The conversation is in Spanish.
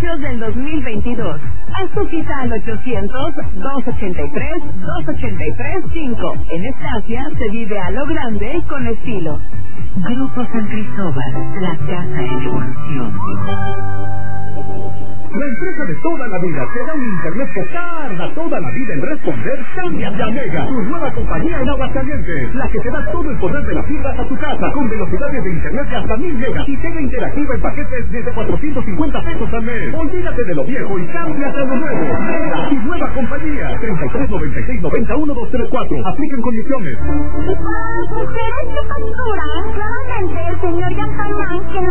precios del 2022. Azuquita al 800-283-283-5. En Estacia se vive a lo grande con estilo. Grupo San Cristóbal, la casa en evolución. La empresa de toda la vida te da un internet que tarda toda la vida en responder. Cámbiate a Mega, tu nueva compañía en Aguascalientes, la que te da todo el poder de la fibra a tu casa, con velocidades de internet de hasta 1000 megas y TV interactiva en paquetes desde 450 pesos al mes. Olvídate de lo viejo y cámbiate a lo nuevo. Mega, tu nueva compañía. 33 96 90 1234. Aplican condiciones. Mujeres de factura, claramente el señor Yampañán, que